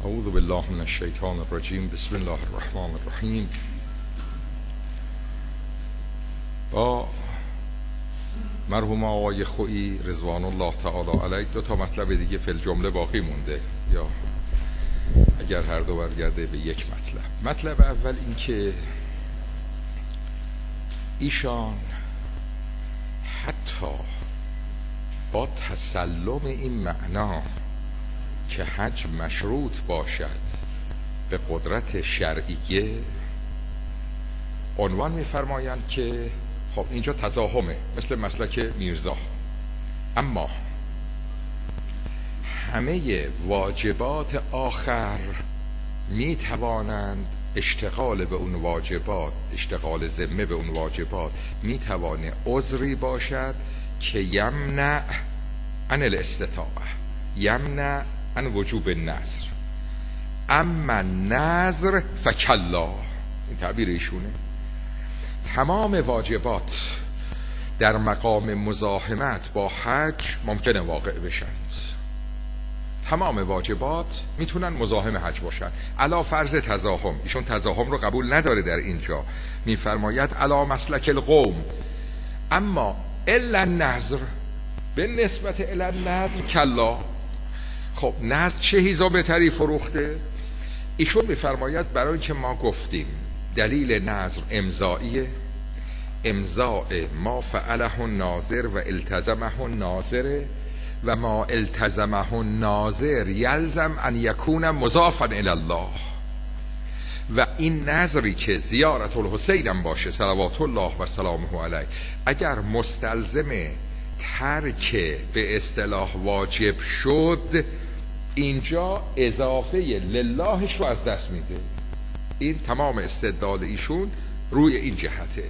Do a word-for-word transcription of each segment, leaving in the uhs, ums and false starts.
اعوذ بالله من الشیطان الرجیم. بسم الله الرحمن الرحیم. با مرحوم آقای خویی رضوان الله تعالی علیه دو تا مطلب دیگه فی الجمله باقی مونده، یا اگر هر دو برگرده به یک مطلب. مطلب اول این که ایشان حتی با تسلم این معنا که حج مشروط باشد به قدرت شرعیه، عنوان می‌فرمایند که خب اینجا تزاحمه، مثل مسلک میرزا، اما همه واجبات آخر می توانند اشتغال به اون واجبات، اشتغال ذمه به اون واجبات می توانه عذری باشد که یمنع عن الاستطاعه، یمنع عن وجوب النذر. اما نذر فکلا، این تعبیر ایشونه. تمام واجبات در مقام مزاحمت با حج ممکنه واقع بشن، تمام واجبات میتونن مزاحم حج باشن علا فرض تزاحم. ایشون تزاحم رو قبول نداره، در اینجا میفرماید علا مسلک القوم، اما الا النذر، به نسبت الی النذر کلا. خب نذر چه حیزا بهتری فروخته؟ ایشون میفرماید برای که ما گفتیم دلیل نذر امضاییه، امضاء ما فعله الناظر و التزمه الناظر و ما التزمه الناظر یلزم ان یکون مضافا الی الله. و این نذری که زیارت الحسین هم باشه صلوات الله و سلامه علیه، اگر مستلزم ترک به اصطلاح واجب شد، اینجا اضافه للهش رو از دست میده. این تمام استدلال ایشون روی این جهته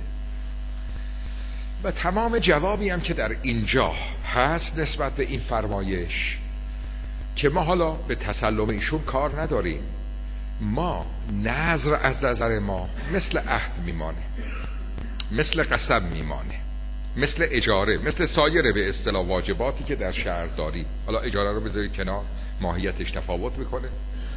و تمام جوابی هم که در اینجا هست نسبت به این فرمایش که ما حالا به تسلم ایشون کار نداریم، ما نذر از نظر ما مثل عهد میمانه، مثل قسم میمانه، مثل اجاره، مثل سایر به اصطلاح واجباتی که در شهر داری. حالا اجاره رو بذاری کنار، ماهیتش تفاوت میکنه.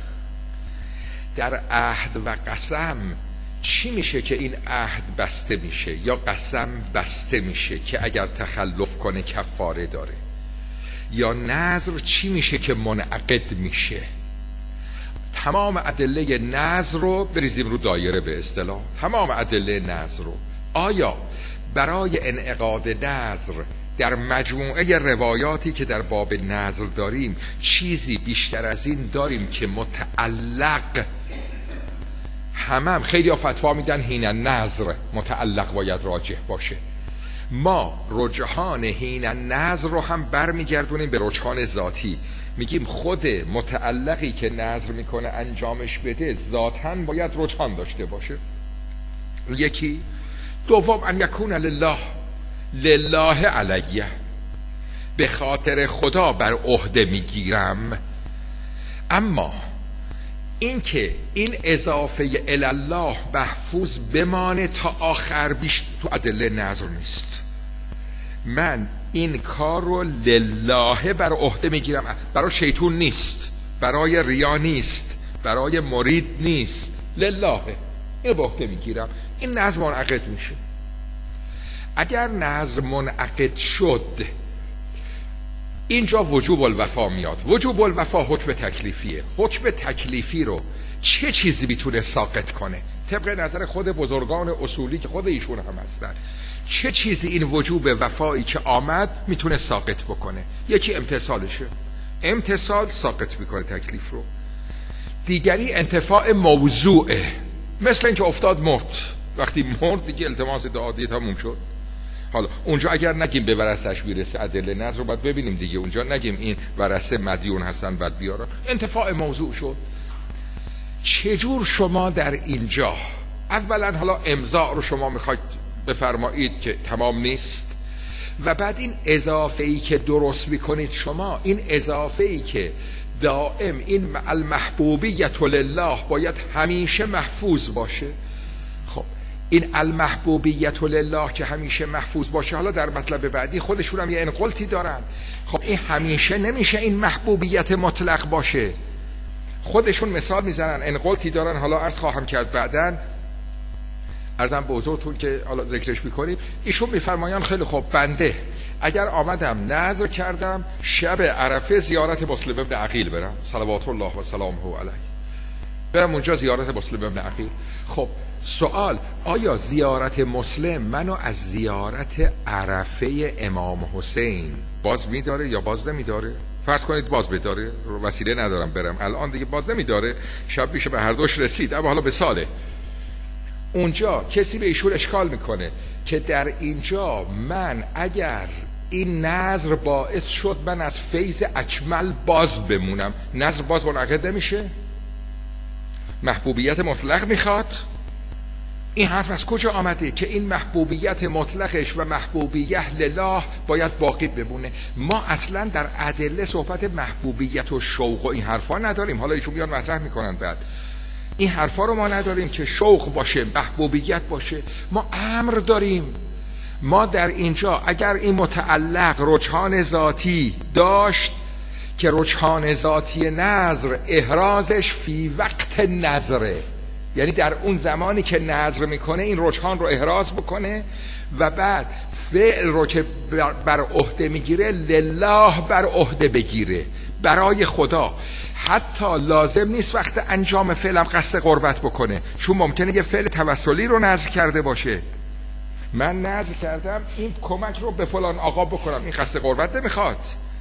در عهد و قسم چی میشه که این عهد بسته میشه یا قسم بسته میشه که اگر تخلف کنه کفاره داره؟ یا نذر چی میشه که منعقد میشه؟ تمام ادله نذر رو بریزیم رو دایره به اصطلاح، تمام ادله نذر رو. آیا برای انعقاد نذر در مجموعه روایاتی که در باب نذر داریم چیزی بیشتر از این داریم که متعلق همه هم خیلی ها فتوا میدن حین نذر متعلق باید راجح باشه؟ ما رجحان حین نذر رو هم برمیگردونیم به رجحان ذاتی، میگیم خود متعلقی که نذر میکنه انجامش بده ذاتاً باید رجحان داشته باشه. یکی. دوم ان یکون لله، لله علیه، به خاطر خدا بر عهده میگیرم. اما این که این اضافه الله محفوظ بمانه تا آخر بیش تو ادله نذر نیست. من این کار رو لله بر عهده میگیرم، برای شیطون نیست، برای ریا نیست، برای مرید نیست، لله این به عهده میگیرم. این نذر منعقد میشه. اگر نذر منعقد شد اینجا وجوب الوفا میاد. وجوب الوفا حکم تکلیفیه. حکم تکلیفی رو چه چیزی میتونه ساقط کنه؟ طبق نظر خود بزرگان اصولی که خود ایشون هم هستن، چه چیزی این وجوب وفایی که آمد میتونه ساقط بکنه؟ یکی امتثالشه، امتثال ساقط میکنه تکلیف رو. دیگری انتفاع موضوعه، مثل اینکه افتاد مرد، وقتی مرد دیگه التماس دعا دیگه تموم شد. حالا اونجا اگر نگیم به ورثه‌اش میرسه ادله نذر رو باید ببینیم دیگه، اونجا نگیم این ورثه مدیون هستن بعد بیارن، انتفاع موضوع شد. چجور شما در اینجا اولا حالا امضاء رو شما میخواید بفرمایید که تمام نیست، و بعد این اضافه‌ای که درست میکنید شما، این اضافه‌ای که دائم این المحبوبیت لله باید همیشه محفوظ باشه. خب این المحبوبیت لله که همیشه محفوظ باشه، حالا در مطلب بعدی خودشون هم یه انقلتی دارن. خب این همیشه نمیشه این محبوبیت مطلق باشه. خودشون مثال میزنن، انقلتی دارن، حالا عرض خواهم کرد بعدن، عرضم به حضورتون که حالا ذکرش میکنیم. ایشون میفرمایان خیلی خوب، بنده اگر آمدم نذر کردم شب عرفه زیارت مسلم ابن عقیل برم، صلوات الله و سلامه علیه، برم اونجا زیارت مسلم ابن عقیل. خب سوال، آیا زیارت مسلم منو از زیارت عرفه امام حسین باز میداره یا باز نمیداره؟ فرض کنید باز بداره، وسیله ندارم برم الان دیگه، باز نمیداره، شب میشه به هر دوش رسید. اما حالا به ساله اونجا کسی به ایشون اشکال میکنه که در اینجا من اگر این نظر باعث شد من از فیض اکمل باز بمونم، نظر باز منعقد نمیشه؟ محبوبیت مطلق میخواد. این حرف از کجا آمده که این محبوبیت مطلقش و محبوبیت لله باید باقی بمونه؟ ما اصلا در ادله صحبت محبوبیت و شوق و این حرفا نداریم. حالا ایشون میان مطرح میکنن بعد، این حرفا رو ما نداریم که شوق باشه، محبوبیت باشه. ما امر داریم. ما در اینجا اگر این متعلق رجحان ذاتی داشت که رجحان ذاتی نظر احرازش فی وقت نظره، یعنی در اون زمانی که نظر میکنه این رجحان رو احراز بکنه و بعد فعل رو که بر عهده میگیره لله بر عهده بگیره، برای خدا. حتی لازم نیست وقت انجام فعلم قصد قربت بکنه، چون ممکنه یه فعل توسلی رو نذر کرده باشه. من نذر کردم این کمک رو به فلان آقا بکنم، این قصد قربت نمیخواد.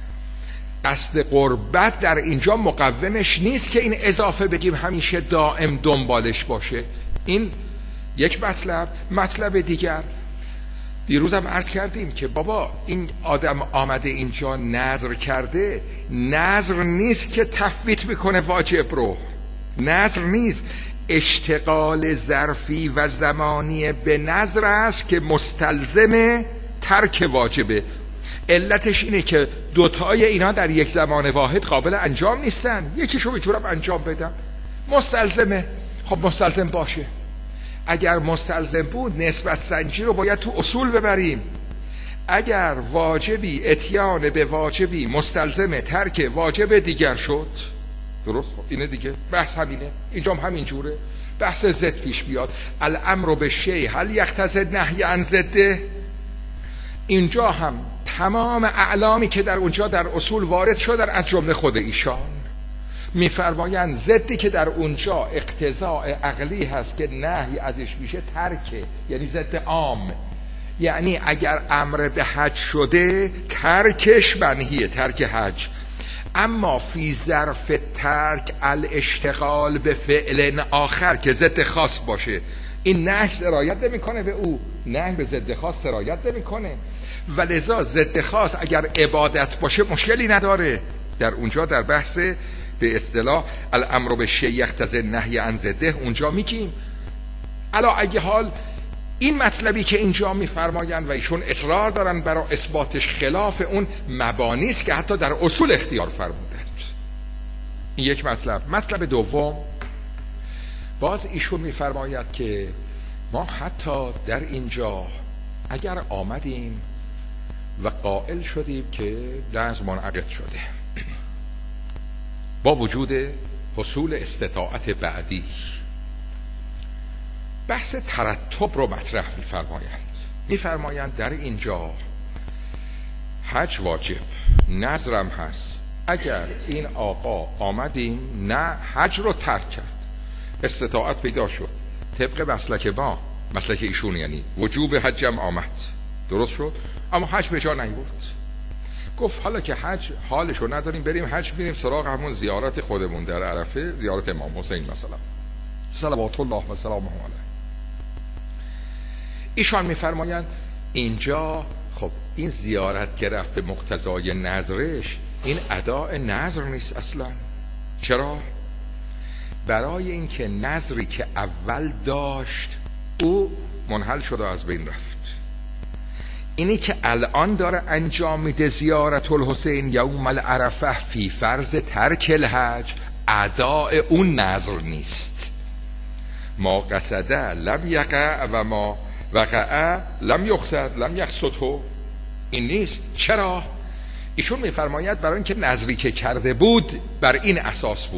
قصد قربت در اینجا مقومش نیست که این اضافه بگیم همیشه دائم دنبالش باشه. این یک مطلب. مطلب دیگر، دیروزم عرض کردیم که بابا این آدم آمده اینجا نظر کرده، نظر نیست که تفویت میکنه واجب رو، نظر نیست، اشتغال ظرفی و زمانی به نظر است که مستلزم ترک واجبه. علتش اینه که دوتای اینا در یک زمان واحد قابل انجام نیستن. یکیشو میتونم انجام بدم، مستلزمه. خب مستلزم باشه. اگر مستلزم بود نسبت سنجی رو باید تو اصول ببریم. اگر واجبی اتیان به واجبی مستلزم ترک واجب دیگر شد، درست؟ اینه دیگه، بحث همینه. اینجام همین جوره، بحث ضد پیش بیاد. الامر به شیء هل یقتضی النهی عن ضده. اینجا هم تمام اعلامی که در اونجا در اصول وارد شدن از جمله خود ایشان میفرمایند ضدی که در اونجا اقتضاء عقلی هست که نهی ازش میشه ترکه، یعنی ضد عام. یعنی اگر امر به حج شده ترکش منهیه، ترک حج. اما فی ظرف ترک الاشتغال به فعل آخر که ضد خاص باشه، این نهی سرایت نمیکنه به او، نهی به ضد خاص سرایت نمیکنه. ولذا ضد خاص اگر عبادت باشه مشکلی نداره. در اونجا در بحث به اصطلاح الامر به شیء یقتضی النهی عن ضده اونجا میگیم. علی ای حال این مطلبی که اینجا میفرمایند و ایشون اصرار دارن برای اثباتش خلاف اون مبانی است که حتی در اصول اختیار فرمودند. این یک مطلب. مطلب دوم، باز ایشون میفرماید که ما حتی در اینجا اگر آمدیم و قائل شدیم که نظر منعقد شده با وجود حصول استطاعت بعدی، بحث ترتب رو مطرح میفرمایند. میفرمایند در اینجا حج واجب، نظرم هست. اگر این آقا آمدیم نه حج رو ترک کرد، استطاعت پیدا شد، طبق مسلک ما، مسلک ایشون، یعنی وجوب حجم آمد، درست شد، اما حج به جا نیورد. گفت حالا که حج حالشو نداریم بریم حج، بریم سراغ همون زیارت خودمون در عرفه، زیارت امام حسین مثلا، صلوات الله و سلامه علیه. ایشان میفرمایند اینجا خب این زیارت که رفت به مقتضای نظرش، این اداء نظر نیست اصلا. چرا؟ برای اینکه نظری که اول داشت او منحل شد و از بین رفت. اینی که الان داره انجام میده زیارت الحسین یوم العرفه فی فرض ترک الحج، اداء اون نظر نیست. ما قصده لم یقع و ما وقع لم یقصد لم یقصده، این نیست. چرا؟ ایشون میفرماید برای اینکه نظری که کرده بود بر این اساس بود،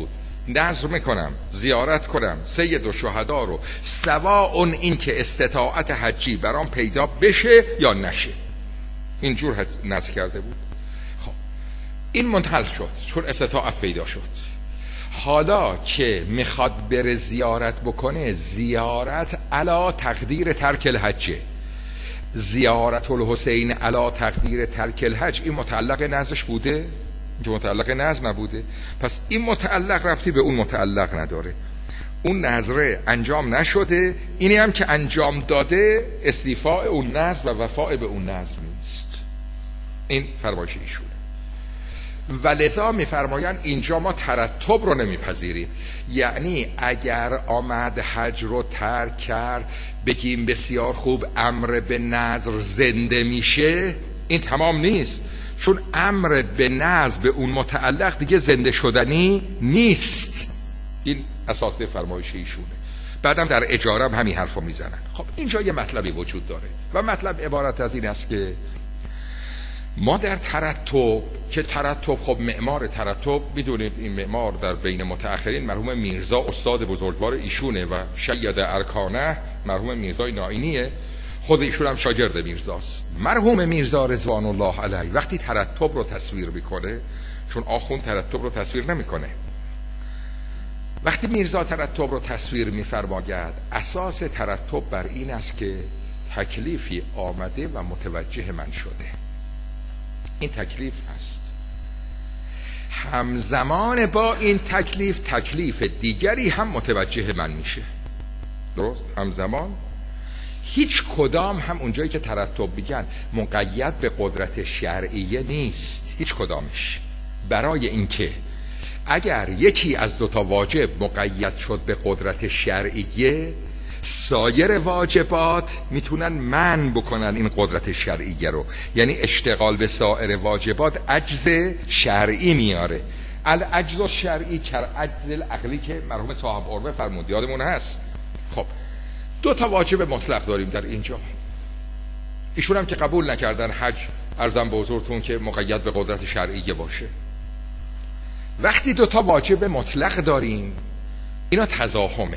نظر میکنم زیارت کنم سید الشهدا رو، سواء این که استطاعت حجی برام پیدا بشه یا نشه. اینجور نظر کرده بود. خب این منحل شد چون استطاعت پیدا شد. حالا که میخواد بره زیارت بکنه، زیارت علا تقدیر ترک الحجه، زیارت الحسین علا تقدیر ترک الحج، این متعلق نظرش بوده؟ که متعلق نظر نبوده. پس این متعلق رفتی به اون متعلق نداره، اون نظره انجام نشده، اینی هم که انجام داده استیفاء اون نظر و وفاء به اون نظر نیست. این فرمایش ایشونه. و لذا میفرمایند اینجا ما ترتب رو نمیپذیریم. یعنی اگر آمد حج رو ترک کرد بگیم بسیار خوب امر به نظر زنده میشه، این تمام نیست، چون امر به نظر به اون متعلق دیگه زنده شدنی نیست. این اساس فرمایش ایشونه. بعدم در اجاره هم همین حرفو میزنن. خب اینجا یه مطلبی وجود داره و مطلب عبارت از این است که ما در ترتب، که ترتب خب معمار ترتب میدونید این معمار در بین متأخرین مرحوم میرزا استاد بزرگوار ایشونه و شید ارکانه مرحوم میرزای نائینیه، خود ایشون هم شاگرد میرزاست. مرحوم میرزا رضوان الله علیه وقتی ترتب رو تصویر میکنه، چون آخوند ترتب رو تصویر نمیکنه، وقتی میرزا ترتب رو تصویر میفرماید اساس ترتب بر این است که تکلیفی آمده و متوجه من شده. این تکلیف هست. همزمان با این تکلیف تکلیف دیگری هم متوجه من میشه. درست؟ همزمان هیچ کدام هم اونجایی که ترتب میگن مقید به قدرت شرعیه نیست، هیچ کدامش. برای اینکه اگر یکی از دوتا واجب مقید شد به قدرت شرعیه، سایر واجبات میتونن منع بکنن این قدرت شرعیه رو. یعنی اشتغال به سایر واجبات عجز شرعی میاره. العجز الشرعی کر عجز العقلی که مرحوم صاحب عروه فرمود، یادمون هست. خب دو تا واجب مطلق داریم در اینجا. ایشون هم که قبول نکردن حج، عرضم به حضورتون که مقید به قدرت شرعیه باشه. وقتی دو تا واجب مطلق داریم اینا تزاحمه،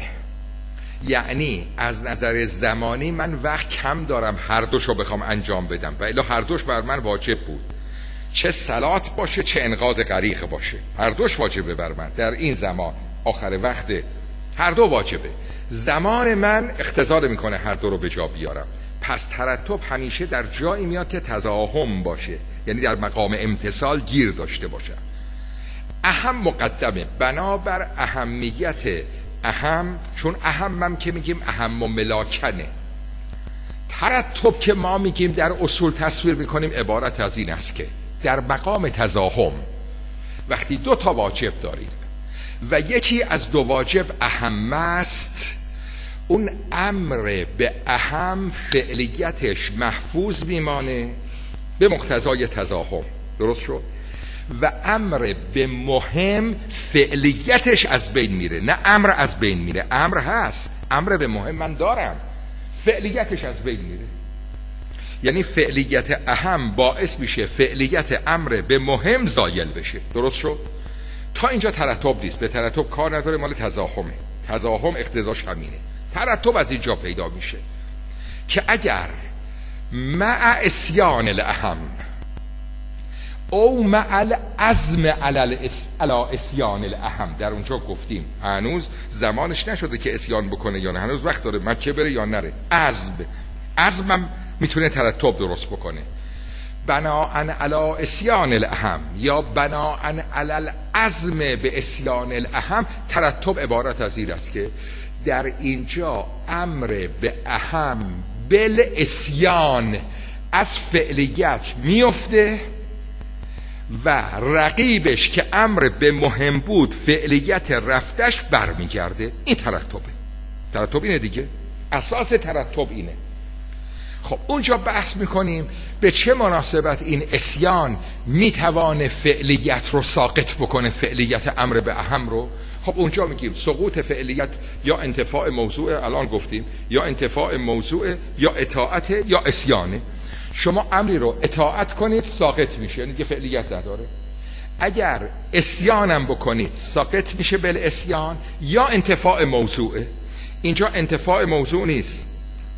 یعنی از نظر زمانی من وقت کم دارم هر دوشو بخوام انجام بدم و الا هر دوش بر من واجب بود، چه صلات باشه چه انقاذ غریق باشه، هر دوش واجبه بر من در این زمان، آخر وقت هر دو واجبه. زمان من اقتضا میکنه هر دو رو به جا بیارم. پس ترتب همیشه در جایی میاد که تزاحم باشه، یعنی در مقام امتصال گیر داشته باشه. اهم مقدمه بنابر اهمیت اهم، چون اهمم که میگیم اهم و ملاکنه. ترتب که ما میگیم در اصول تصویر میکنیم عبارت از این است که در مقام تزاحم وقتی دو تا واجب داریم و یکی از دو واجب اهم است، اون امر به اهم فعلیتش محفوظ میمانه به مقتضای تزاحم. درست شد؟ و امر به مهم فعلیتش از بین میره، نه امر از بین میره. امر هست، امر به مهم من دارم، فعلیتش از بین میره. یعنی فعلیت اهم باعث میشه فعلیت امر به مهم زایل بشه. درست شد؟ تا اینجا ترتب نیست، به ترتب کار نداره، مال تزاحمه. تزاحم اقتضاش همینه. ترتب از اینجا پیدا میشه که اگر مع اسیان الاهم او مع العزم علی اسیان الاهم، در اونجا گفتیم هنوز زمانش نشده که اسیان بکنه یا نه، هنوز وقت داره مکه بره یا نره. عزم عزمم میتونه ترتب درست بکنه. بناءً علی اسیان الاهم یا بناءً علی العزم به اسیان الاهم، ترتب عبارت از این است که در اینجا امر به اهم بل اسیان از فعلیت میفته و رقیبش که امر به مهم بود فعلیت رفتش برمیگرده. این ترتبه. ترتب اینه دیگه، اساس ترتب اینه. خب اونجا بحث میکنیم به چه مناسبت این اسیان میتوانه فعلیت رو ساقط بکنه، فعلیت امر به اهم رو. خب اونجا میگیم سقوط فعلیت یا انتفاع موضوع، الان گفتیم، یا انتفاع موضوع یا اطاعت یا اسیانه. شما امری رو اطاعت کنید ساقط میشه، یعنی که فعلیت نداره. اگر اسیانم بکنید ساقط میشه بالاسیان یا انتفاع موضوعه. اینجا انتفاع موضوع نیست،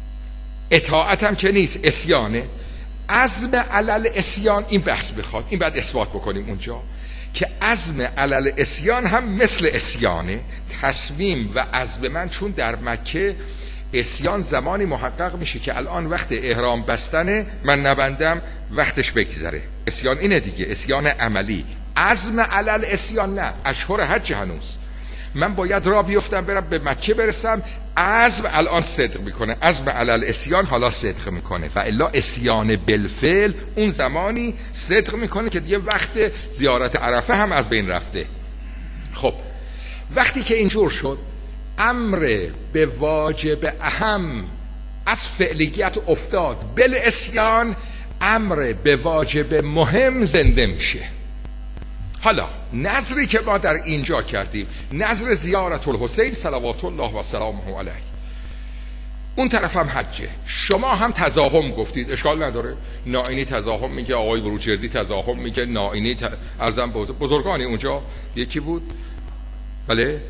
اطاعتم که نیست، اسیانه. عزم علل اسیان این بحث بخواد، این بعد اثبات بکنیم اونجا که عزم علل اسیان هم مثل اسیانه. تصمیم و عزم من چون در مکه اسیان زمانی محقق میشه که الان وقت احرام بستنه، من نبندم وقتش بگذره. اسیان اینه دیگه، اسیان عملی. عزم علل اسیان نه، اشهر حج هنوز من باید را بیفتم برم به مکه برسم، عزم الان صدق میکنه، عزم علل اسیان حالا صدق میکنه. و الا اسیان بالفعل اون زمانی صدق میکنه که دیگه وقت زیارت عرفه هم از بین رفته. خب وقتی که اینجور شد، امر به واجب اهم از فعلیت افتاد بالاسیان، امر به واجب مهم زنده میشه. حالا نظری که ما در اینجا کردیم، نظر زیارت الحسین صلوات الله و سلامه علیه، اون طرف هم حجه. شما هم تزاحم گفتید، اشکال نداره، نائینی تزاحم میگه، آقای بروجردی تزاحم میگه، نائینی ت... ارزم بزرگانی اونجا یکی بود، بله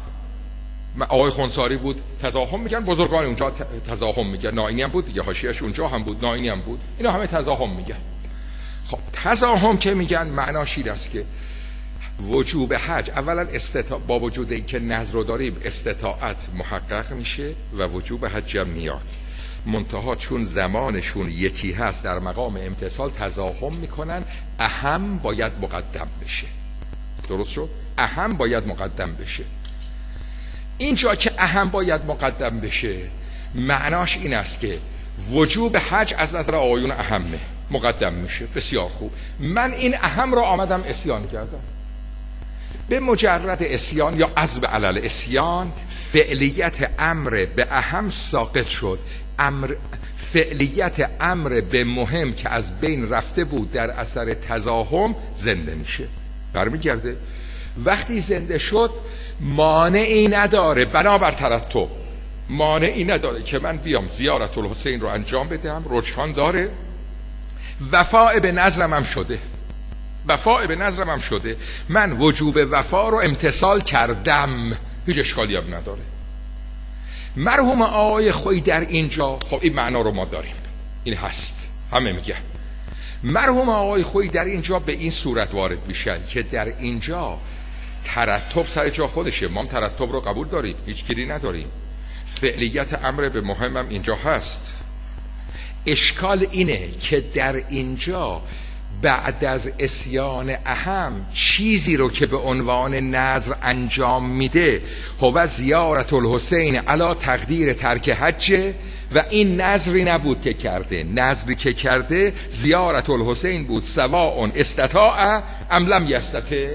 آقای خونساری بود، تزاحم میگن، بزرگان اونجا تزاحم میگن، نائینی هم بود دیگه، حاشیه‌اش اونجا هم بود، نائینی هم بود، اینا همه تزاحم میگن. خب تزاحم که میگن معناش این است که وجوب حج اولا استطاع، با وجود اینکه نظر رو داریم استطاعت محقق میشه و وجوب حج هم میاد، منتها چون زمانشون یکی هست در مقام امتثال تزاحم میکنن، اهم باید مقدم بشه. درست شد؟ اهم باید مقدم بشه. اینجا که اهم باید مقدم بشه معناش این است که وجوب حج از نظر آقایون اهمه، مقدم میشه. بسیار خوب، من این اهم را آمدم اسیان کردم. به مجرد اسیان یا عزم علل اسیان، فعلیت امر به اهم ساقط شد، امر فعلیت امر به مهم که از بین رفته بود در اثر تزاحم زنده میشه، برمیگرده. وقتی زنده شد مانعی نداره، بنابر ترتب مانعی نداره که من بیام زیارت الحسین رو انجام بدم، رجحان داره، وفاء به نظرم هم شده، وفاء به نظرم هم شده، من وجوب وفا رو امتثال کردم، هیچ اشکالی هم نداره. مرحوم آقای خویی در اینجا، خب این معنا رو ما داریم، این هست، همه میگه مرحوم آقای خویی در اینجا به این صورت وارد میشن که در اینجا ترتب سر جا خودشه، ما هم ترتب رو قبول داریم، هیچ گیری نداریم، فعلیت امر به مهمم اینجا هست. اشکال اینه که در اینجا بعد از اسیان اهم چیزی رو که به عنوان نذر انجام میده هو زیارت الحسین علی تقدیر ترک حج، و این نذری نبود که کرده، نذری که کرده زیارت الحسین بود، سواء استطاع ام لم یستطع.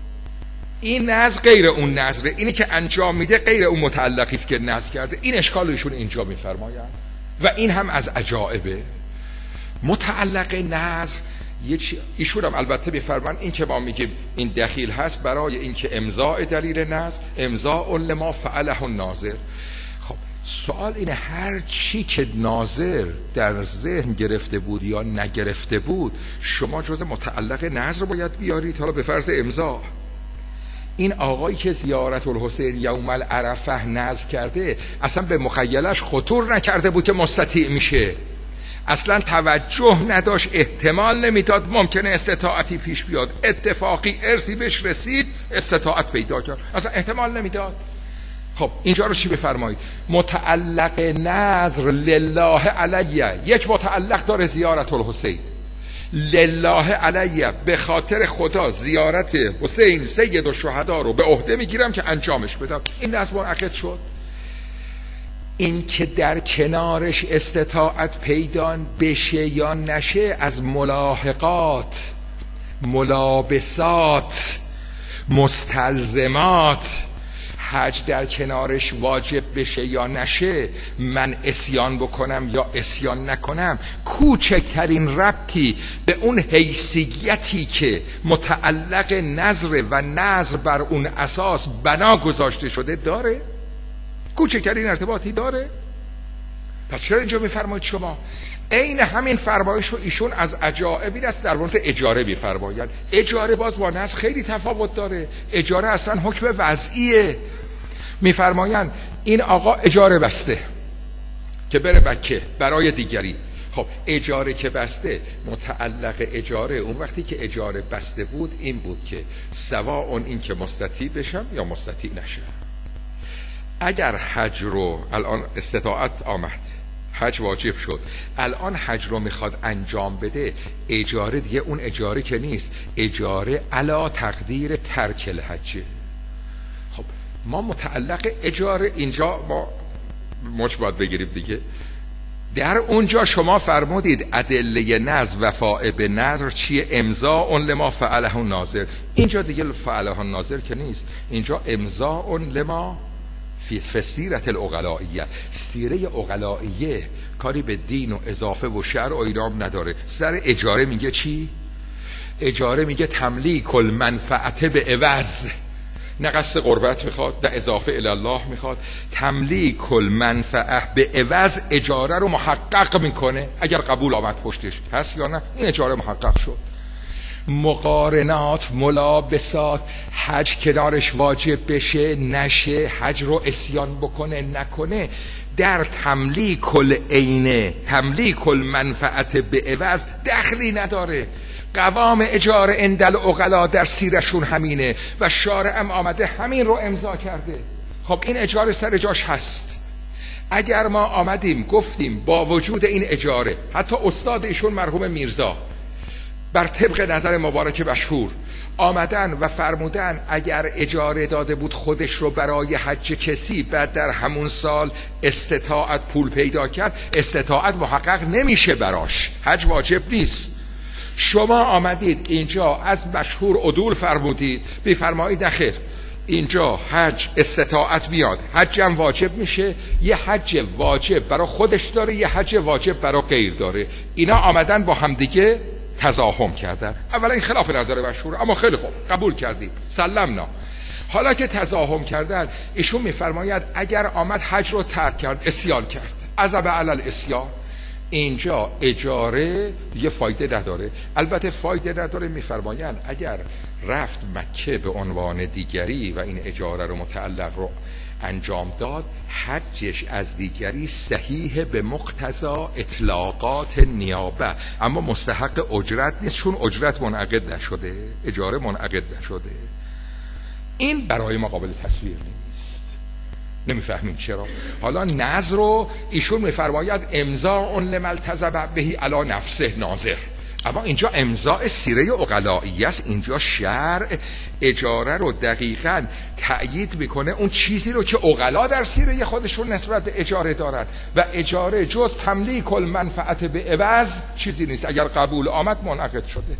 این نذر غیر اون نذره، اینی که انجام میده غیر اون متعلقی است که نذر کرده. این اشکالشون اینجا میفرمایند و این هم از عجائبه. متعلق نذر ایشون هم البته میفرمان این که ما میگیم این دخیل هست برای اینکه امضاء دلیل نذر امضاء لما فعله الناظر. خب سوال اینه هر چی که ناظر در ذهن گرفته بود یا نگرفته بود شما جز متعلق نذر باید بیارید. حالا به فرض امضاء، این آقایی که زیارت الحسین یوم العرفه نذر کرده اصلا به مخیلش خطور نکرده بود که مستطیع میشه، اصلا توجه نداشت، احتمال نمیداد ممکنه استطاعتی پیش بیاد، اتفاقی ارثی بهش رسید استطاعت پیدا کرد، اصلا احتمال نمیداد. خب اینجا رو چی بفرمایید؟ متعلق نذر لله علیه، یک متعلق داره زیارت الحسین، لله علیه، به خاطر خدا زیارت حسین سید الشهدا رو به عهده میگیرم که انجامش بدم، این نذر منعقد شد. این که در کنارش استطاعت پیدا بشه یا نشه از ملاحقات، ملابسات، مستلزمات حج در کنارش واجب بشه یا نشه، من اسیان بکنم یا اسیان نکنم، کوچکترین ربطی به اون حیثیتی که متعلق نذر و نذر بر اون اساس بنا گذاشته شده داره؟ کوچکترین ارتباطی داره؟ پس چرا اینجا میفرمایید شما عین همین فرمایش رو ایشون از عجائبی است در مورد اجاره می‌فرمایند. اجاره باز با نذر خیلی تفاوت داره. اجاره اصلا حکم وضعیه. می‌فرمایند این آقا اجاره بسته که بره مکه برای دیگری. خب اجاره که بسته، متعلق اجاره اون وقتی که اجاره بسته بود این بود که سواء این که مستطیع بشم یا مستطیع نشم. اگر حج رو الان استطاعت آمد، حج واجب شد، الان حج رو میخواد انجام بده، اجاره دیگه اون اجاره که نیست، اجاره علا تقدیر ترک الحجه. خب ما متعلق اجاره اینجا ما مچ باید بگیریم دیگه. در اونجا شما فرمودید ادله نذر وفاء به نذر چیه؟ امضاء لما فعله الناظر. اینجا دیگه فعله الناظر که نیست، اینجا امضاء لما فی سیرت العقلائیه. سیره عقلائیه کاری به دین و اضافه و شرع و اینام نداره. سر اجاره میگه چی؟ اجاره میگه تملیک المنفعت به عوض، نه قصد قربت میخواد، نه اضافه الی الله میخواد. تملیک المنفعه به عوض اجاره رو محقق میکنه. اگر قبول آمد پشتش هست یا نه، این اجاره محقق شد. مقارنات، ملابسات، حج کنارش واجب بشه نشه، حج رو عصیان بکنه نکنه، در تملیک العین، تملیک المنفعت به عوض دخلی نداره. قوام اجاره اندل عقلا در سیرشون همینه و شارع هم آمده همین رو امضا کرده. خب این اجاره سر جاش هست. اگر ما آمدیم گفتیم با وجود این اجاره، حتی استاد ایشون مرحوم میرزا بر طبق نظر مبارک مشهور آمدن و فرمودن اگر اجاره داده بود خودش رو برای حج کسی، بعد در همون سال استطاعت پول پیدا کرد، استطاعت محقق نمیشه براش، حج واجب نیست. شما آمدید اینجا از مشهور عدول فرمودید، بفرمایید نخیر، اینجا حج استطاعت بیاد، حج هم واجب میشه. یه حج واجب برای خودش داره، یه حج واجب برای غیر داره. اینا آمدن با همدیگه تزاحم کردن. اولا این خلاف نظر مشهور، اما خیلی خوب قبول کردیم، سلمنا. حالا که تزاحم کردن، ایشون میفرماید اگر آمد حج رو ترک کرد، عصیان کرد، عزب علی العصیان، اینجا اجاره دیگه فایده نداره. البته فایده نداره میفرمایند اگر رفت مکه به عنوان دیگری و این اجاره رو متعلق رو انجام داد، حجش از دیگری صحیح به مقتضا اطلاقات نیابه، اما مستحق اجرت نیست، چون اجرت منعقد نشده، اجاره منعقد نشده. این برای ما قابل تصویر نیست. نمیفهمیم چرا. حالا نذر رو ایشون میفرماید امضاء لملتزم بهی علی نفسه ناظر، اما اینجا امضاء سیره عقلائیه است. اینجا شرع اجاره رو دقیقاً تأیید میکنه، اون چیزی رو که عقلا در سیره خودشون نسبت اجاره دارن، و اجاره جز تملیک المنفعت به عوض چیزی نیست. اگر قبول آمد منعقد شده.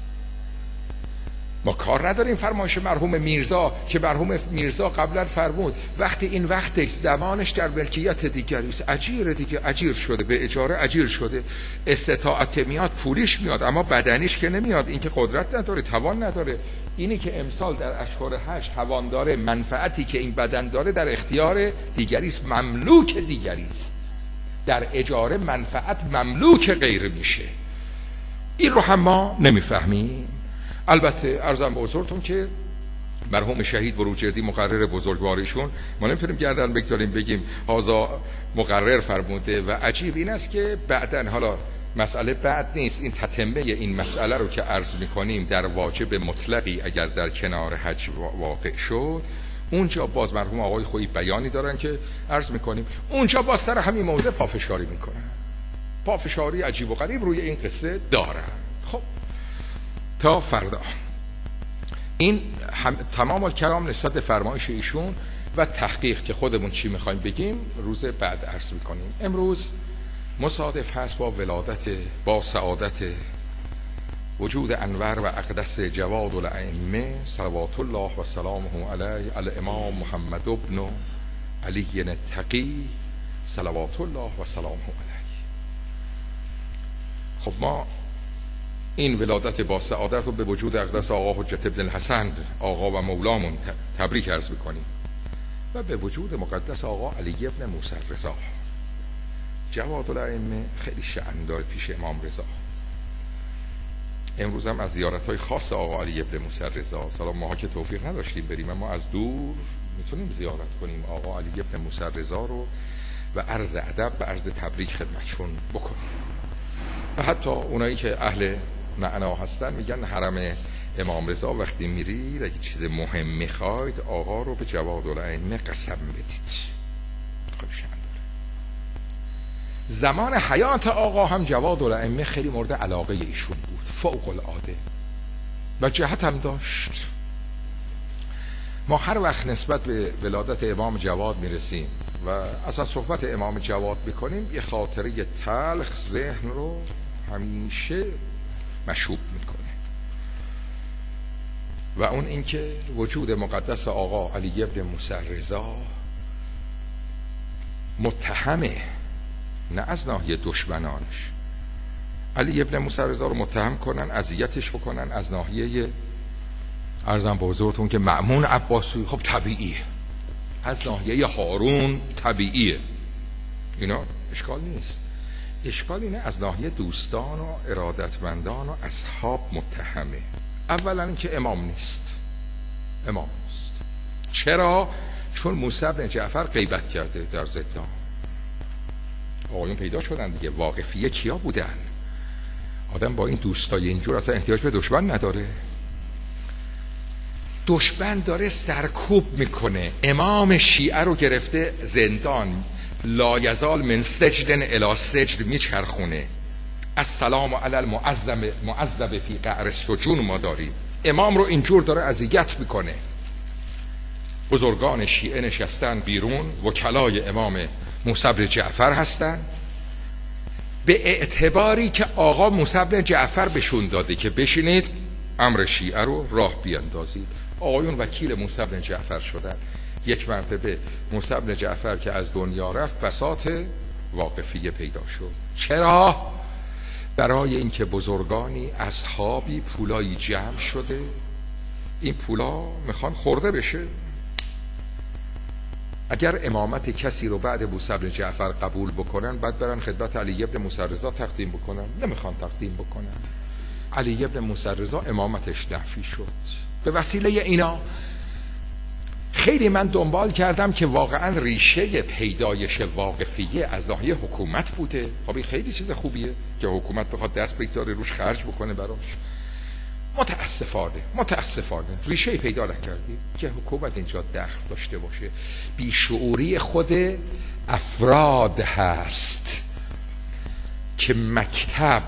ما کار نداریم فرمایش مرحوم میرزا که مرحوم میرزا قبلا فرمود وقتی این وقتش زمانش در ملکیت دیگری است، اجیر دیگه اجیر شده، به اجاره اجیر شده، استطاعت میاد، پولیش میاد، اما بدنیش که نمیاد. این که قدرت نداره، توان نداره. اینی که امسال در اشهر حج توان داره، منفعتی که این بدن داره در اختیار دیگری است، مملوک دیگری است. در اجاره منفعت مملوک غیر میشه. این رو هم ما نمیفهمیم. البته عرضم به حضورتون که مرحوم شهید بروجردی مقرر بزرگواریشون، ما نمیتونیم گردن بگذاریم بگیم هازا مقرر فرموده. و عجیب این است که بعدن، حالا مسئله بعد نیست، این تتمه این مسئله رو که عرض میکنیم در واجب مطلقی اگر در کنار حج واقع شد، اونجا باز مرحوم آقای خویی بیانی دارن که عرض میکنیم، اونجا باز سر همین موضوع پافشاری میکنن، پافشاری عجیب و غریب روی این قصه دارن. خب تا فردا این هم تمام کلام نسبت فرمایش ایشون و تحقیق که خودمون چی میخوایم بگیم روز بعد عرض میکنیم. امروز مصادف هست با ولادت، با سعادت وجود انور و اقدس جواد الائمه صلوات الله و سلامه علیه الامام محمد ابن علی التقی صلوات الله و سلامه علیه. خب ما این ولادت با سعادت رو به وجود اقدس آقا حجت ابن الحسن آقا و مولامون تبریک عرض میکنیم و به وجود مقدس آقا علی ابن موسی رضا جوادالائمه خیلی شأن داره پیش امام رضا. امروز هم از زیارت‌های خاص آقا علی ابن موسی رضا، حالا ماها که توفیق نداشتیم بریم، اما از دور میتونیم زیارت کنیم آقا علی ابن موسی رضا رو و عرض ادب و عرض تبریک خدمتشون بکنیم. و حتی اونایی که اهل معنا هستن میگن حرم امام رضا وقتی میرید اگه چیز مهم میخواید آقا رو به جوادالائمه قسم بدید. خب شأن داره. زمان حیات آقا هم جوادالائمه خیلی مورد علاقه ایشون بود، فوق العاده، و جهت هم داشت. ما هر وقت نسبت به ولادت امام جواد میرسیم و اصلا صحبت امام جواد بکنیم یه خاطره تلخ ذهن رو همیشه مشوب میکنه، و اون اینکه وجود مقدس آقا علی ابن موسی رضا متهمه، نه از ناحیه دشمنانش. علی ابن موسی رضا رو متهم کنن، اذیتش بکنن از ناحیه عرضم به حضورتون که مأمون عباسی، خب طبیعیه. از ناحیه هارون طبیعیه، اینا اشکال نیست. اشکال اینه از ناحیه دوستان و ارادتمندان و اصحاب متهمه. اولا اینکه امام نیست، امام نیست. چرا؟ چون موسی بن جعفر غیبت کرده در زندان. آقایون پیدا شدن دیگه. واقفیه کیا بودن؟ آدم با این دوستای اینجور اصلا احتیاج به دشمن نداره. دشمن داره سرکوب میکنه، امام شیعه رو گرفته زندان، لا یزال من سجدن الی سجد میچرخونه. السلام علی المعذب معذب فی قعر السجون ما داریم. امام رو اینجور داره اذیت میکنه. بزرگان شیعه نشستن بیرون، وکلای امام موسی بن جعفر هستن، به اعتباری که آقا موسی بن جعفر بهشون داده که بشینید امر شیعه رو راه بیاندازید. آقایون وکیل موسی بن جعفر شدن. یک مرتبه موسی بن جعفر که از دنیا رفت بساط واقفیه پیدا شد. چرا؟ برای اینکه بزرگانی اصحابی پولایی جمع شده، این پولا میخوان خورده بشه. اگر امامت کسی رو بعد موسی بن جعفر قبول بکنن بعد برن خدمت علی ابن موسی رضا تقدیم بکنن، نمیخوان تقدیم بکنن. علی ابن موسی رضا امامتش نفی شد. به وسیله اینا خیلی من دنبال کردم که واقعا ریشه پیدایش واقفیه از ناحیه حکومت بوده. خب این خیلی چیز خوبیه که حکومت بخواد دست بگذاره روش خرج بکنه براش. متاسفانه متاسفانه ریشه پیدا نکردیم که حکومت اینجا دخل داشته باشه. بیشعوری خود افراد هست که مکتب،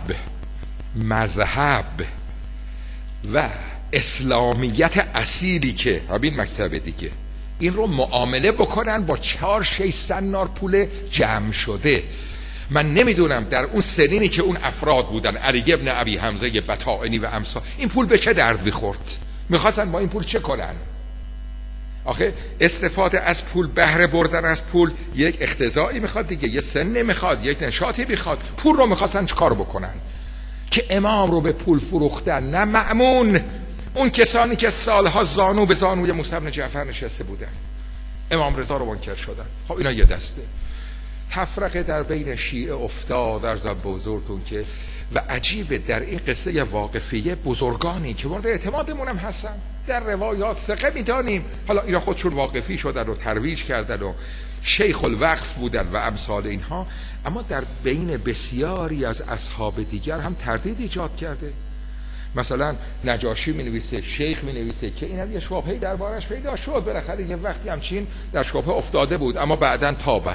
مذهب و اسلامیت اصیلی که همین مکتب دیگه این رو معامله بکنن با چهار شش سنار پول جمع شده. من نمیدونم در اون سنینی که اون افراد بودن، علی ابن ابی حمزه بطائنی و امثال، این پول به چه درد میخورد؟ میخواستن با این پول چه کنن؟ آخه استفاده از پول، بهره بردن از پول یک اقتضایی میخواد دیگه، یه سن میخواد، یک نشاطی میخواد. پول رو میخواستن چه کار بکنن؟ که امام رو به پول فروختن، نه مأمون. اون کسانی که سالها زانو به زانوی موسی بن جعفر نشسته بودن امام رضا رو منکر شدن. خب اینا یه دسته. تفرقه در بین شیعه افتاد در زب بزرگتون که، و عجیبه در این قصه واقفیه بزرگانی که مورد اعتمادمون هم هستن در روایات ثقه میدانیم، حالا اینا خودشون واقفی شدن و ترویج کردن و شیخ الوقف بودن و امثال اینها، اما در بین بسیاری از اصحاب دیگر هم تردید ایجاد کرده. مثلا نجاشی می نویسه، شیخ می نویسه که این هم یه شبهه‌ای دربارش پیدا شد، بالاخره یه وقتی همچین در شبهه افتاده بود اما بعداً تابه.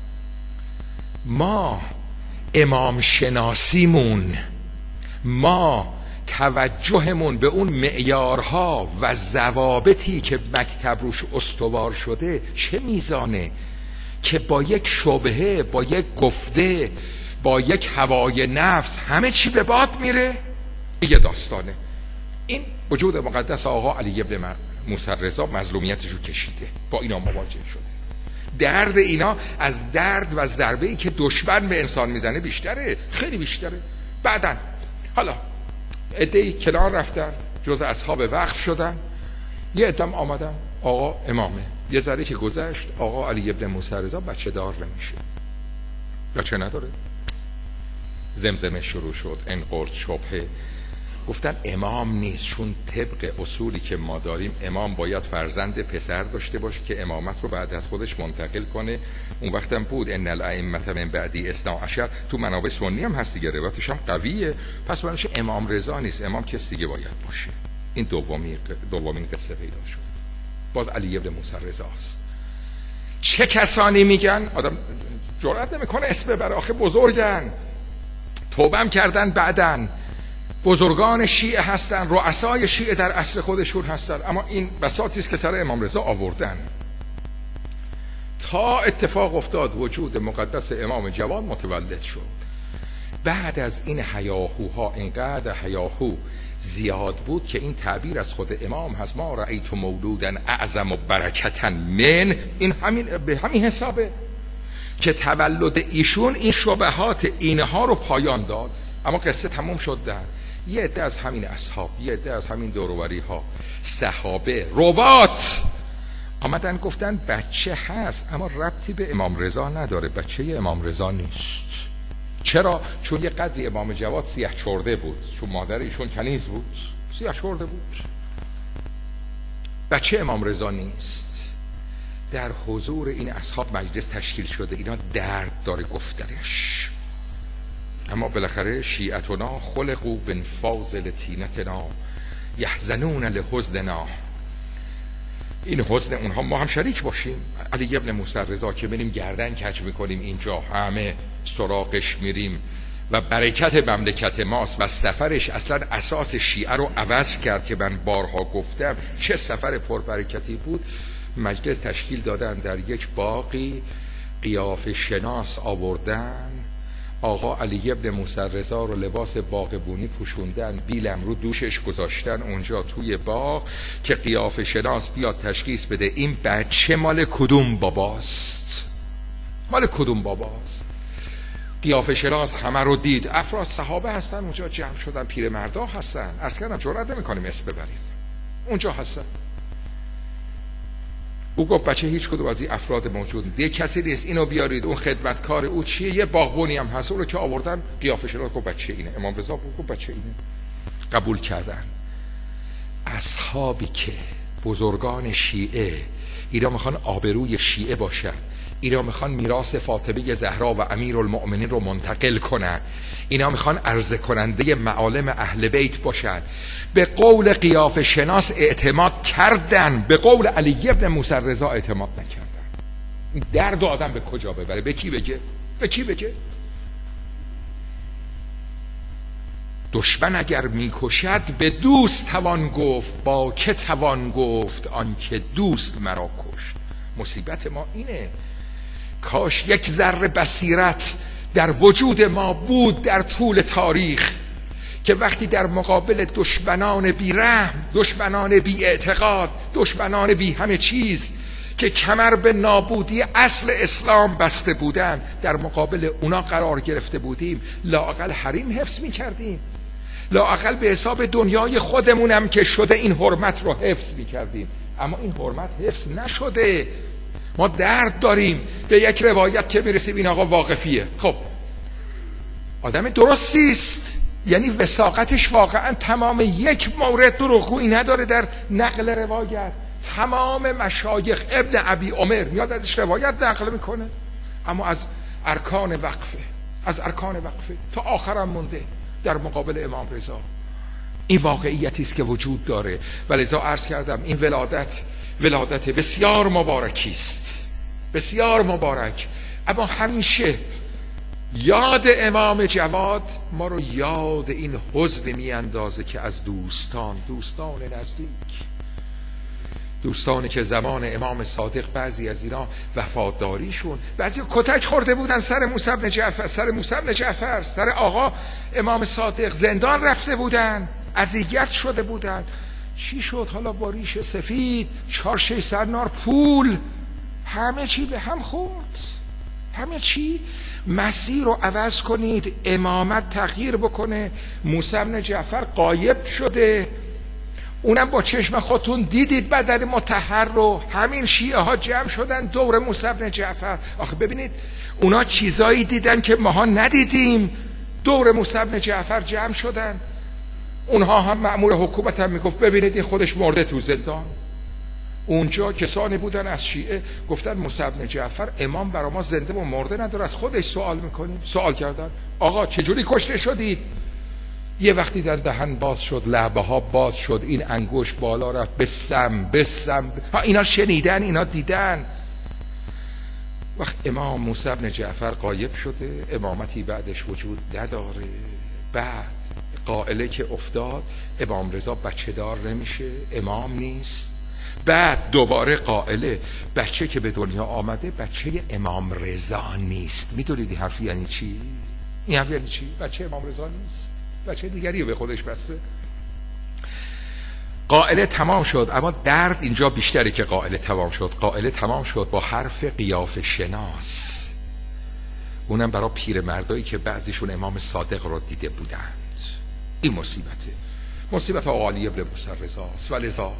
ما امام شناسیمون، ما توجهمون به اون معیارها و ضوابطی که مکتب روش استوار شده چه میزانه که با یک شبهه، با یک گفته، با یک هوای نفس همه چی به باد میره. یه داستانه. این وجود مقدس آقا علی ابن موسی رضا مظلومیتش رو کشیده، با اینا مواجه شده. درد اینا از درد و ضربه‌ای که دشمن به انسان میزنه بیشتره، خیلی بیشتره. بعدن حالا عده‌ای کنار رفتن، جز اصحاب وقف شدن، یه عده‌ام آمدن آقا امامه. یه ذره که گذشت آقا علی ابن موسی رضا بچه دار نمیشه. بچه نداره. زمزمه شروع شد، انقرض شبهه. گفتن امام نیست، چون طبق اصولی که ما داریم امام باید فرزند پسر داشته باشه که امامت رو بعد از خودش منتقل کنه. اون وقتم بود ان الائمه من بعدی اثنا عشر، تو منابع سنی هم هست دیگه، روایتش هم قویه. پس برایش امام رضا نیست، امام کس دیگه باید باشه. این دومی دومین قصه پیدا شد. باز علی ابن موسی رضاست. چه کسانی میگن؟ آدم جرئت نمیکنه اسم ببره، آخه بزرگن، توبه هم کردن، بعدن بزرگان شیعه هستن، رؤسای شیعه در عصر خودشون هستن، اما این بساطی است که سر امام رضا آوردن. تا اتفاق افتاد وجود مقدس امام جوان متولد شد. بعد از این هیاهوها، اینقدر هیاهو زیاد بود که این تعبیر از خود امام هست، ما رأیت مولودا اعظم برکتا من، این همین به همین حسابه که تولد ایشون این شبهات اینها رو پایان داد. اما قصه تموم شد. در یه عده از همین اصحاب، یه عده از همین دوروبری ها، صحابه، روات آمدن گفتن بچه هست اما ربطی به امام رضا نداره، بچه امام رضا نیست. چرا؟ چون یه قدری امام جواد سیاه چرده بود، چون مادر ایشون کنیز بود، سیاه چرده بود، بچه امام رضا نیست. در حضور این اصحاب مجلس تشکیل شده، اینا درد داره گفتنش. اما بالاخره شیعتنا خلقوا بن فاضل تینتنا یحزنون لحزننا، این حزن اونها ما هم شریک باشیم. علی ابن موسی رضا که بریم گردن کج میکنیم اینجا، همه سراغش میریم و برکت مملکت ماست و سفرش اصلا اساس شیعه رو عوض کرد که من بارها گفتم چه سفر پربرکتی بود. مجلس تشکیل دادن، در یک باقی قیافه شناس آوردن، آقا علی ابن موسی رضا رو لباس باغبونی پوشوندن، بیلم رو دوشش گذاشتن اونجا توی باغ که قیافه شناس بیاد تشخیص بده این بچه مال کدوم باباست، مال کدوم باباست. قیافه شناس همه رو دید، افراد صحابه هستن اونجا جمع شدن، پیرمردا هستن، عرض کردم جرئت نمی‌کنیم اسم ببریم، اونجا هستن. او گفت بچه هیچ کدوم از این افراد موجود دیگه کسی نیست، اینو بیارید. اون خدمتکار او چیه؟ یه باغبونی هم هست، اون رو که آوردن قیافه شناس گفت بچه اینه. امام رضا گفت بچه اینه، قبول کردن. اصحابی که بزرگان شیعه، اینا میخوان آبروی شیعه باشن، اینا میخوان میراث فاطمه زهرا و امیرالمؤمنین رو منتقل کنن، اینا میخوان عرضه کننده معالم اهل بیت باشن. به قول قیافه شناس اعتماد کردن، به قول علی ابن موسی رضا اعتماد نکردن. این درد آدم به کجا ببره؟ به کی بگه؟ به کی بگه؟ دشمن اگر میکشد به دوست توان گفت، با که توان گفت آن که دوست مرا کشت. مصیبت ما اینه، کاش یک ذره بصیرت در وجود ما بود در طول تاریخ که وقتی در مقابل دشمنان بی رحم، دشمنان بی اعتقاد، دشمنان بی همه چیز که کمر به نابودی اصل اسلام بسته بودن، در مقابل اونا قرار گرفته بودیم، لااقل حریم حفظ می کردیم، لااقل به حساب دنیای خودمونم که شده این حرمت رو حفظ می کردیم. اما این حرمت حفظ نشده. ما درد داریم به یک روایت که میرسیم این آقا واقفیه. خب آدم درستی است، یعنی وثاقتش واقعا تمام یک مورد دروغگویی نداره در نقل روایت. تمام مشایخ، ابن ابی عمر میاد ازش روایت نقل میکنه، اما از ارکان وقفه، از ارکان وقفه تا آخرم مونده در مقابل امام رضا. این واقعیتی است که وجود داره و لذا عرض کردم این ولادت ولادت بسیار مبارکی است، بسیار مبارک. اما همیشه یاد امام جواد ما رو یاد این حزن می اندازه که از دوستان، دوستان نزدیک، دوستانی که زمان امام صادق بعضی از اینا وفاداریشون، بعضی کتک خورده بودن سر موسی بن جعفر، سر موسی بن جعفر، سر آقا امام صادق، زندان رفته بودن، اذیت شده بودن. چی شد حالا با ریش سفید، چهار شش نار پول، همه چی به هم خورد، همه چی. مسیر رو عوض کنید، امامت تغییر بکنه، موسی بن جعفر غایب شده، اونم با چشم خودتون دیدید بدن مطهر رو. همین شیعه ها جمع شدن دور موسی بن جعفر. آخه ببینید اونا چیزایی دیدن که ماها ندیدیم، دور موسی بن جعفر جمع شدن. اونها هم مأمور حکومت هم میگفت ببینید این خودش مرده تو زندان. اونجا کسانی بودن از شیعه گفتن موسی بن جعفر امام برا ما زنده و مرده نداره، از خودش سوال میکنیم. سوال کردن آقا چجوری کشته شدید؟ یه وقتی در دهن باز شد، لبه ها باز شد، این انگوش بالا رفت، بسم بسم. ها اینا شنیدن، اینا دیدن. وقت امام موسی بن جعفر غایب شده، امامتی بعدش وجود نداره. بعد قائله که افتاد، امام رضا بچه دار نمیشه، امام نیست. بعد دوباره قائله بچه که به دنیا آمده بچه امام رضا نیست. میدونید این حرف یعنی چی؟ این حرف یعنی چی؟ بچه امام رضا نیست، بچه دیگری رو به خودش بسته. قائله تمام شد، اما درد اینجا بیشتره که قائله تمام شد. قائله تمام شد با حرف قیافه شناس، اونم برای پیرمردایی که بعضیشون امام صادق رو دیده بودند. این مصیبته، مصیبت آقا علی ابن موسی رضاست. و لذا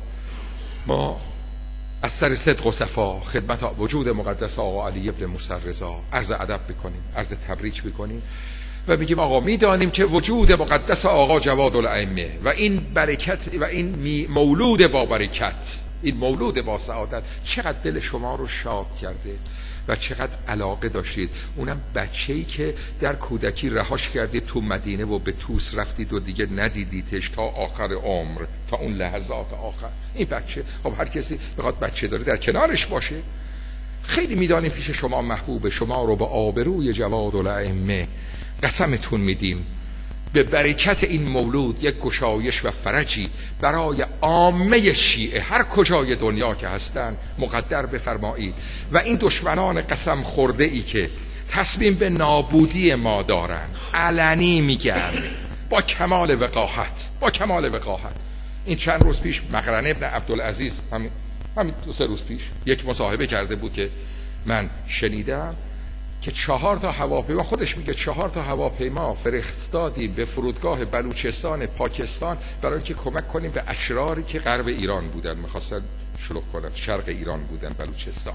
ما از سر صدق و صفا خدمت وجود مقدس آقا علی ابن موسی رضا عرض ادب بکنیم، عرض تبریک بکنیم و میگیم آقا میدانیم که وجود مقدس آقا جواد الائمه و این برکت و این مولود با برکت، این مولود با سعادت چقدر دل شما رو شاد کرده و چقدر علاقه داشتید. اونم بچه‌ای که در کودکی رهاش کردید تو مدینه و به توس رفتید و دیگه ندیدیدش تا آخر عمر، تا اون لحظات آخر. این بچه، خب هر کسی بخواد بچه داره در کنارش باشه. خیلی میدانیم پیش شما محبوب، شما رو با آبروی جواد الائمه قسمتون میدیم به برکت این مولود یک گشایش و فرجی برای عامه شیعه هر کجای دنیا که هستن مقدر بفرمایید. و این دشمنان قسم خورده ای که تصمیم به نابودی ما دارن علنی میگن با کمال وقاحت، با کمال وقاحت. این چند روز پیش مقرن ابن عبدالعزیز، همین همین دو سه روز پیش یک مصاحبه کرده بود که من شنیدم که چهار تا هواپیما، خودش میگه چهار تا هواپیما فرستادیم به فرودگاه بلوچستان پاکستان برای اینکه کمک کنیم به اشراری که غرب ایران بودن، میخواستن شلوغ کنن، شرق ایران بودن، بلوچستان.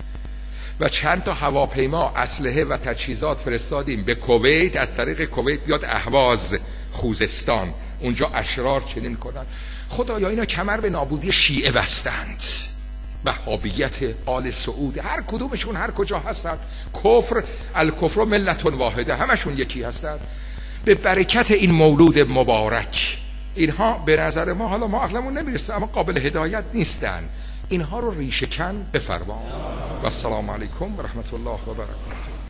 و چند تا هواپیما اسلحه و تجهیزات فرستادیم به کویت، از طریق کویت بیاد اهواز، خوزستان، اونجا اشرار چنین کنن. خدایا اینا کمر به نابودی شیعه بستند. وهابیت، آل سعود، هر کدومشون هر کجا هستن، کفر، الکفر ملت واحده، همشون یکی هستن. به برکت این مولود مبارک اینها به نظر ما، حالا ما عقلمون نمیرسه اما قابل هدایت نیستن، اینها رو ریشه کن بفرما. و السلام علیکم و رحمت الله و برکاته.